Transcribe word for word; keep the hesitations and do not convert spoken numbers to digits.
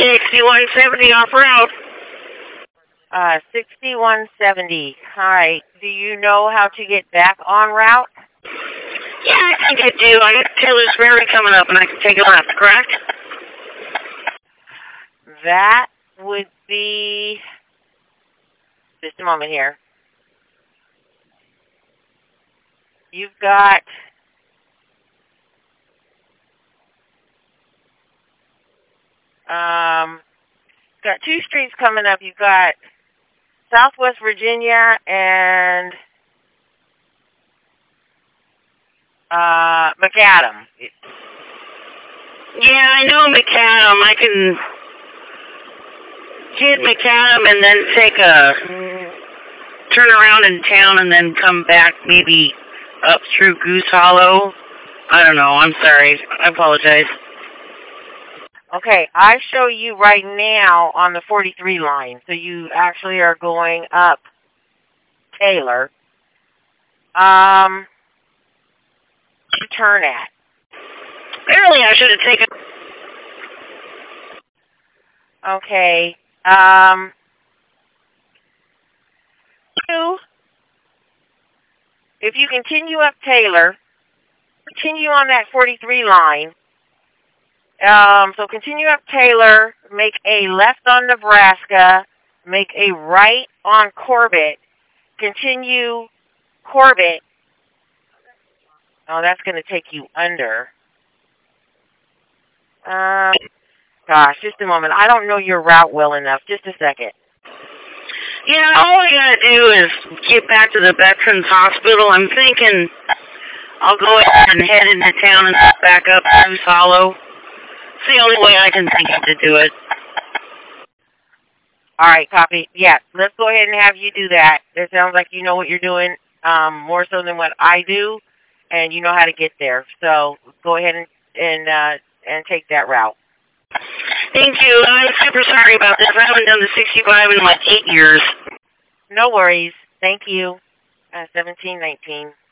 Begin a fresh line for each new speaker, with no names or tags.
sixty-one seventy off route.
Uh, sixty-one seventy. Hi. Do you know how to get back on route?
Yeah, I think I do. I got Taylor's Ferry coming up, and I can take a left, correct?
That would be... Just a moment here. You've got... Um, got two streets coming up. You've got Southwest Virginia and uh, McAdam.
Yeah, I know McAdam. I can hit McAdam and then take a turn around in town and then come back maybe up through Goose Hollow. I don't know. I'm sorry. I apologize.
Okay, I show you right now on the forty-three line. So you actually are going up Taylor. Um, you turn at.
Apparently I should have taken...
Okay. Um, two, if you continue up Taylor, continue on that forty-three line. Um, so continue up Taylor, make a left on Nebraska, make a right on Corbett, continue Corbett. Oh, that's going to take you under. Um, gosh, just a moment. I don't know your route well enough. Just a second.
Yeah, all I got to do is get back to the Veterans Hospital. I'm thinking I'll go ahead and head into town and back up Goose Hollow. It's the only way I can think of to do it.
All right, copy. Yeah, let's go ahead and have you do that. It sounds like you know what you're doing um, more so than what I do, and you know how to get there. So go ahead and and, uh, and take that route.
Thank you. I'm super sorry about this. I haven't done the sixty-five in like eight years.
No worries. Thank you. Uh, seventeen nineteen.